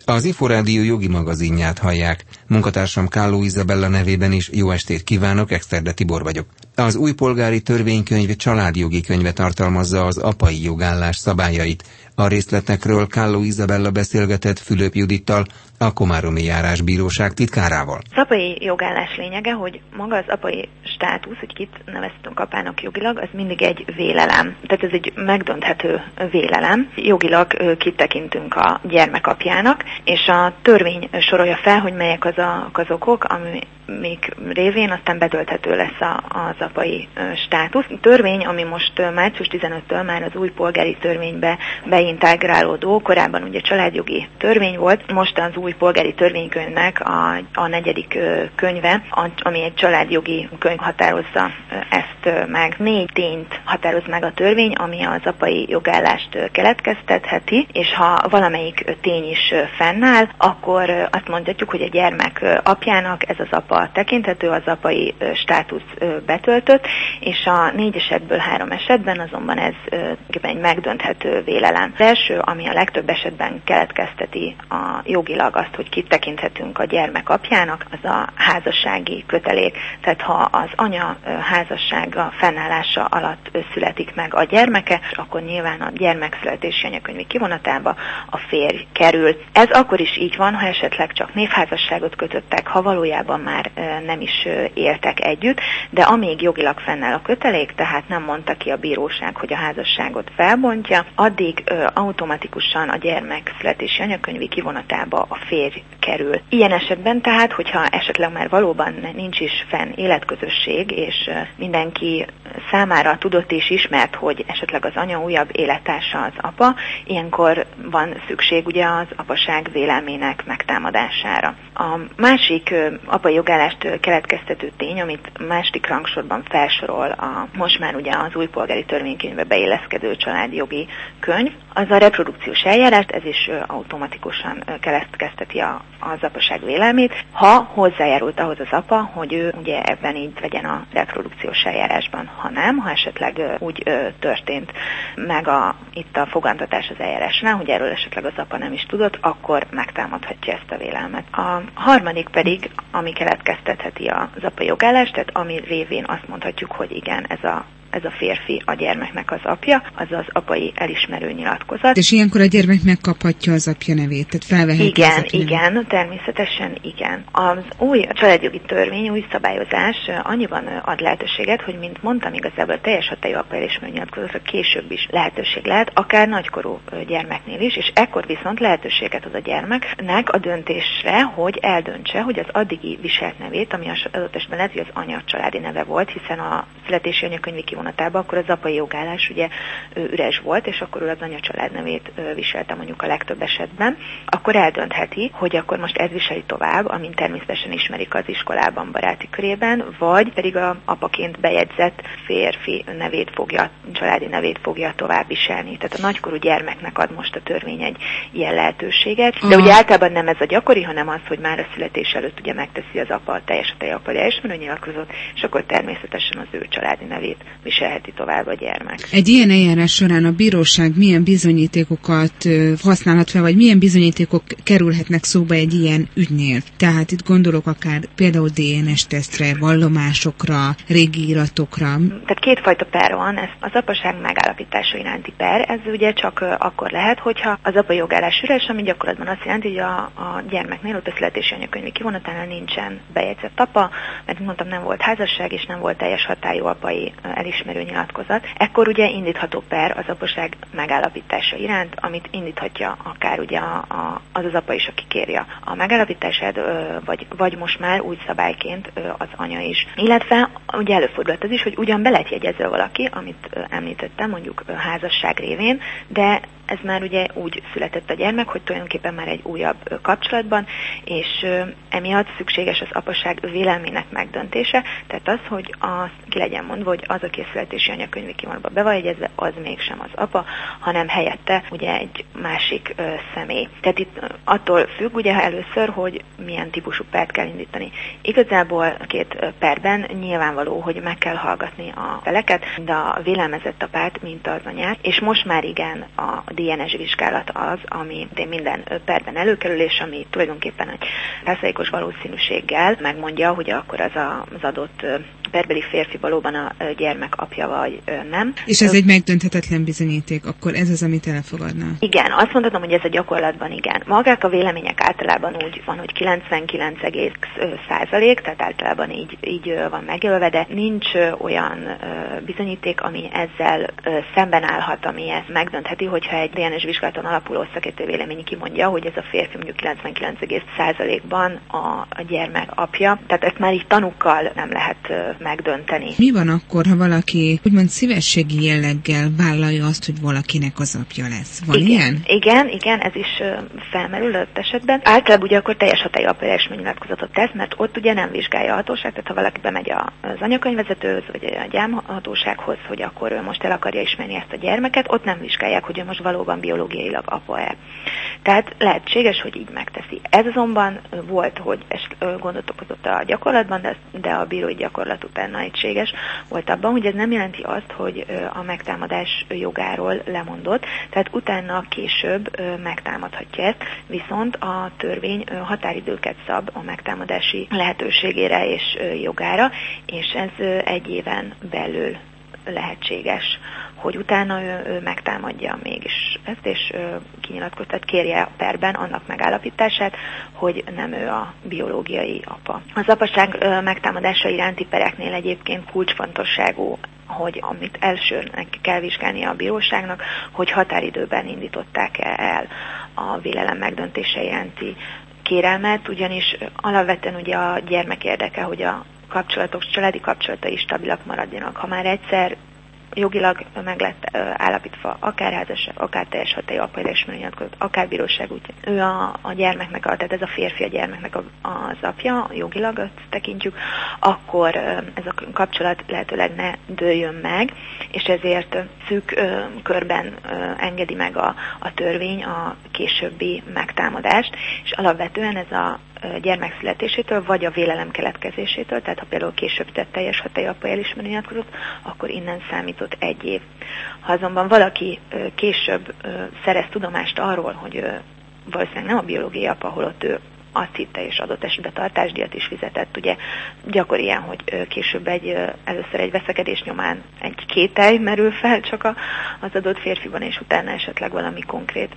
Az Inforádió jogi magazinját hallják. Munkatársam Kálló Izabella nevében is jó estét kívánok, Exterde Tibor vagyok. Az új polgári törvénykönyv családjogi könyve tartalmazza az apai jogállás szabályait. A részletekről Kálló Izabella beszélgetett Fülöp Judittal, a Komáromi Járásbíróság titkárával. Az apai jogállás lényege, hogy maga az apai státusz, hogy kit neveztünk apának jogilag, az mindig egy vélelem. Tehát ez egy megdönthető vélelem. Jogilag kit tekintünk a gyermek apjának, és a törvény sorolja fel, hogy melyek az okok, amik révén aztán betölthető lesz az apai státusz. A törvény, ami most március 15-től már az új polgári törvénybe beintegrálódó, korábban ugye családjogi törvény volt, most az új polgári törvénykönyvnek a 4. könyve, ami egy családjogi könyv határozza ezt meg. 4 tényt határoz meg a törvény, ami az apai jogállást keletkeztetheti, és ha valamelyik tény is fennáll, akkor azt mondhatjuk, hogy a gyermek apjának ez az apa tekinthető, az apai státusz betöltött, és a 4 esetből 3 esetben azonban ez egy megdönthető vélelem. Az első, ami a legtöbb esetben keletkezteti a jogilag azt, hogy kit tekinthetünk a gyermek apjának, az a házassági kötelék. Tehát ha az anya házassága fennállása alatt születik meg a gyermeke, akkor nyilván a gyermekszületési anyakönyvi kivonatába a férj kerül. Ez akkor is így van, ha esetleg csak névházasságot kötöttek, ha valójában már nem is éltek együtt, de amíg jogilag fennáll a kötelék, tehát nem mondta ki a bíróság, hogy a házasságot felbontja, addig automatikusan a gyermekszületési anyakönyvi kivonatába a férj kerül. Ilyen esetben tehát, hogyha esetleg már valóban nincs is fenn életközösség, és mindenki számára tudott és ismert, hogy esetleg az anya újabb élettársa az apa, ilyenkor van szükség ugye az apaság vélelmének megtámadására. A másik apai jogállást keletkeztető tény, amit második rangsorban felsorol most már ugye az új polgári törvénykönyvbe beilleszkedő családjogi könyv, az a reprodukciós eljárást, ez is automatikusan keletkezteti az apaság vélelmét, ha hozzájárult ahhoz az apa, hogy ő ugye ebben így vegyen a reprodukciós eljárásban, ha nem, ha esetleg úgy történt meg itt a fogantatás az eljárásnál, hogy erről esetleg az apa nem is tudott, akkor megtámadhatja ezt a vélelmet. A harmadik pedig, ami keletkeztetheti az apai jogállást, tehát ami révén azt mondhatjuk, hogy igen, ez a férfi a gyermeknek az apja, az az apai elismerő nyilatkozat. És ilyenkor a gyermek megkaphatja az apja nevét, tehát felveheti az apja nevét. Igen, természetesen igen. Az új családjogi törvény, új szabályozás annyiban ad lehetőséget, hogy mint mondtam, igazából a teljes hatályú apa elismerő nyilatkozatra később is lehetőség lehet, akár nagykorú gyermeknél is, és ekkor viszont lehetőséget ad a gyermeknek a döntésre, hogy eldöntse, hogy az addigi viselt nevét, ami az adott esetben lehet, hogy az anya családi neve volt, hiszen a születési anyakönyvi kivonatában, akkor az apai jogállás ugye üres volt, és akkor ő az anya családnevét viselte mondjuk a legtöbb esetben, akkor eldöntheti, hogy akkor most ez viseli tovább, amint természetesen ismerik az iskolában, baráti körében, vagy pedig a apaként bejegyzett férfi nevét családi nevét fogja tovább viselni. Tehát a nagykorú gyermeknek ad most a törvény egy ilyen lehetőséget. De ugye általában nem ez a gyakori, hanem az, hogy már a születés előtt ugye megteszi az apa a teljes hatályú apa elismerő nyilatkozatot, és akkor természetesen az ő családi nevét viselheti tovább a gyermek. Egy ilyen eljárás során a bíróság milyen bizonyítékokat használhat fel, vagy milyen bizonyítékok kerülhetnek szóba egy ilyen ügynél? Tehát itt gondolok akár például DNS-tesztre, vallomásokra, régi iratokra. Tehát kétfajta per van, ez az apaság megállapítása iránti per, ez ugye csak akkor lehet, hogyha az apai jogállás üres, ami gyakorlatban azt jelenti, hogy a gyermeknél, ott a születési anyakönyvi kivonatánál nincsen bejegyzett apa, mert mondtam, nem volt házasság, és nem volt teljes hatályú apai elismerő nyilatkozat. Ekkor ugye indítható per az apaság megállapítása iránt, amit indíthatja akár ugye az apa is, aki kéri a megállapítását, vagy most már új szabályként az anya is. Illetve ugye előfordult az is, hogy ugyan be lett jegyezve valaki, amit említettem, mondjuk házasság révén, de ez már ugye úgy született a gyermek, hogy tulajdonképpen már egy újabb kapcsolatban, és emiatt szükséges az apaság vélelmének megdöntése, tehát az, hogy ki legyen mondva, hogy az, aki a születési anyakönyvi kivonatba be van jegyezve, az mégsem az apa, hanem helyette ugye egy másik személy. Tehát itt attól függ ugye először, hogy milyen típusú pert kell indítani. Igazából a két perben nyilvánvaló nyilvánvaló, hogy meg kell hallgatni a feleket, de a vélelmezett apát, mint az anyát, és most már igen a DNS vizsgálat az, ami minden perben előkerül, és ami tulajdonképpen egy 100%-os valószínűséggel megmondja, hogy akkor az adott perbeli férfi valóban a gyermek apja vagy nem. És ez egy megdönthetetlen bizonyíték, akkor ez az, amit elfogadna? Igen, azt mondhatom, hogy ez a gyakorlatban igen. Magák a vélemények általában úgy van, hogy 99,% tehát általában így van megjelölve, de nincs olyan bizonyíték, ami ezzel szemben állhat, ami ezt megdöntheti, hogyha egy DNS vizsgálaton alapuló szakértő vélemény kimondja, hogy ez a férfi mondjuk 99,%-ban a gyermek apja, tehát ezt már így tanúkkal nem lehet megdönteni. Mi van akkor, ha valaki úgymond szívességi jelleggel vállalja azt, hogy valakinek az apja lesz? Van ilyen? Igen, ez is felmerül az esetben. Általában ugye akkor teljes hatályú apajelesmény nyilatkozatot tesz, mert ott ugye nem vizsgálja a hatóság, tehát ha valaki bemegy az anyakönyvvezetőhöz, vagy a gyámhatósághoz, hogy akkor ő most el akarja ismerni ezt a gyermeket, ott nem vizsgálják, hogy ő most valóban biológiailag apa-e. Tehát lehetséges, hogy így megteszi. Ez azonban volt, hogy gondot okozott a gyakorlatban, de a bírói gyakorlat után egységes volt abban, hogy ez nem jelenti azt, hogy a megtámadás jogáról lemondott, tehát utána később megtámadhatja ezt, viszont a törvény határidőket szab a megtámadási lehetőségére és jogára, és ez 1 éven belül lehetséges, hogy utána ő megtámadja mégis ezt, és kinyilatkoztat, kérje a perben annak megállapítását, hogy nem ő a biológiai apa. Az apaság megtámadása iránti pereknél egyébként kulcsfontosságú, hogy amit elsőnek kell vizsgálnia a bíróságnak, hogy határidőben indították el a vélelem megdöntése iránti kérelmet, ugyanis alapvetően ugye a gyermek érdeke, hogy a családi kapcsolatai stabilak maradjanak. Ha már egyszer jogilag meg lett állapítva, akár házasság, akár teljes hatályú apajelesmény nyilatkozat, akár bíróság, úgy ő a gyermeknek, tehát ez a férfi a gyermeknek az apja, jogilag azt tekintjük, akkor ez a kapcsolat lehetőleg ne dőljön meg, és ezért szűk körben engedi meg a törvény a későbbi megtámadást, és alapvetően ez a gyermek születésétől, vagy a vélelem keletkezésétől, tehát ha például később tett teljes hatályú apajelesmény nyilatkozatot, akkor innen számított 1 év. Ha azonban valaki később szerez tudomást arról, hogy valószínűleg nem a biológiai apa, holott ő azt hitte, és adott esetben tartásdíjat is fizetett. Ugye gyakori ilyen, hogy később először egy veszekedés nyomán egy kételj merül fel csak az adott férfiban, és utána esetleg valami konkrét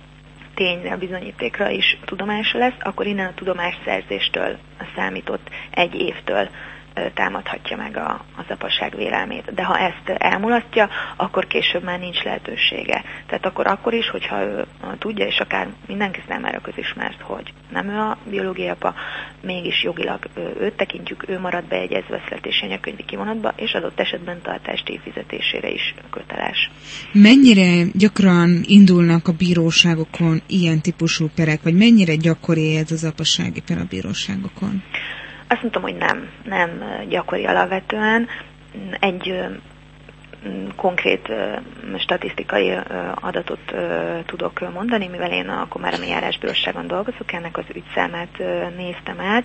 tényre, bizonyítékra is tudomása lesz, akkor innen a tudomásszerzéstől számított 1 évtől támadhatja meg az apaság vélelmét. De ha ezt elmulasztja, akkor később már nincs lehetősége. Tehát akkor is, hogyha ő tudja, és akár mindenki számára közismert, hogy nem ő a biológiai apa, mégis jogilag őt tekintjük, ő marad beegyezve a születési anyakönyvi kivonatba, és adott esetben tartásdíj fizetésére is köteles. Mennyire gyakran indulnak a bíróságokon ilyen típusú perek, vagy mennyire gyakori ez az apasági per a bíróságokon? Azt mondtam, hogy nem gyakori alapvetően. Egy konkrét statisztikai adatot tudok mondani, mivel én a Komáromi Járásbíróságon dolgozok, ennek az ügyszámát néztem át,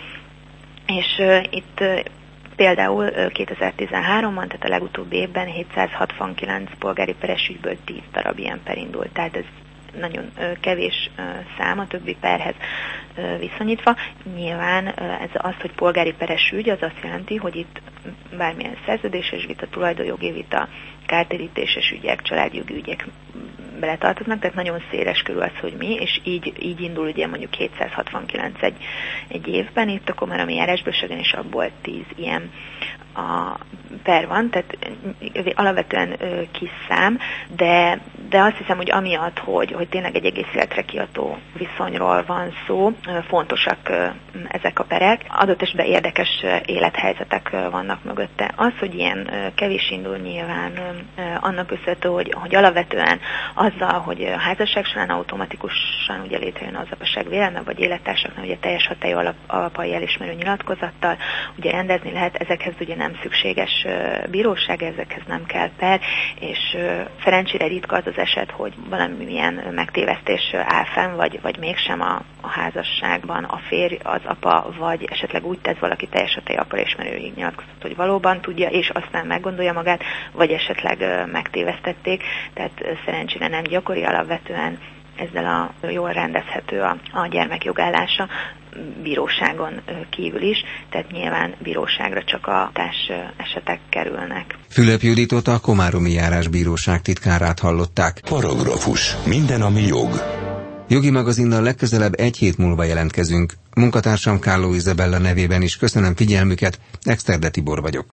és itt például 2013-ban, tehát a legutóbbi évben 769 polgári peres ügyből 10 darab ilyen per indult, tehát ez nagyon kevés szám a többi perhez viszonyítva. Nyilván ez az, hogy polgári peres ügy, az azt jelenti, hogy itt bármilyen szerződéses vita, tulajdonjogi vita, kártérítéses ügyek, családjogi ügyek beletartoznak, tehát nagyon széles körül az, hogy mi, és így indul ugye mondjuk 769 egy évben, itt a Komáromi Járásbíróságon, és abból 10 ilyen a per van, tehát alapvetően kis szám, de azt hiszem, hogy amiatt, hogy tényleg egy egész életre kiadó viszonyról van szó, fontosak ezek a perek. Adott esetben érdekes élethelyzetek vannak mögötte. Az, hogy ilyen kevés indul, nyilván annak köszönhető, hogy alapvetően azzal, hogy a házasság során automatikusan ugye létrejön az apaság vélelme, vagy élettársaknak ugye teljes hatályú apai elismerő nyilatkozattal ugye rendezni lehet, ezekhez ugye nem szükséges bíróság, ezekhez nem kell per, és szerencsére ritka az eset, hogy valamilyen megtévesztés áll fenn, vagy mégsem a házasságban a férj, az apa, vagy esetleg úgy tesz valaki teljes hatályú apa elismerő nyilatkozatot, hogy valóban tudja, és aztán meggondolja magát, vagy esetleg megtévesztették, tehát szerencsére nem gyakori, alapvetően ezzel a jól rendezhető a gyermek jogállása bíróságon kívül is, tehát nyilván bíróságra csak a társ esetek kerülnek. Fülöp Juditot, a Komáromi Járásbíróság titkárát hallották. Paragrafus. Minden, ami jog. Jogi magazinnal legközelebb egy hét múlva jelentkezünk. Munkatársam Kálló Izabella nevében is köszönöm figyelmüket, Exterde Tibor vagyok.